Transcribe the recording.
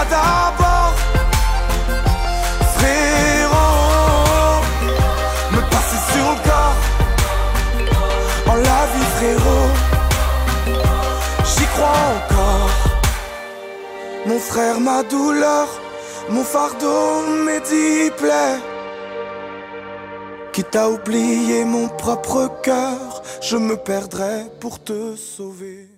d'abord. Frérot, me passer sur le corps. En la vie frérot, j'y crois encore. Mon frère, ma douleur, mon fardeau, mes 10 plaies. Quitte à oublier mon propre cœur, je me perdrais pour te sauver.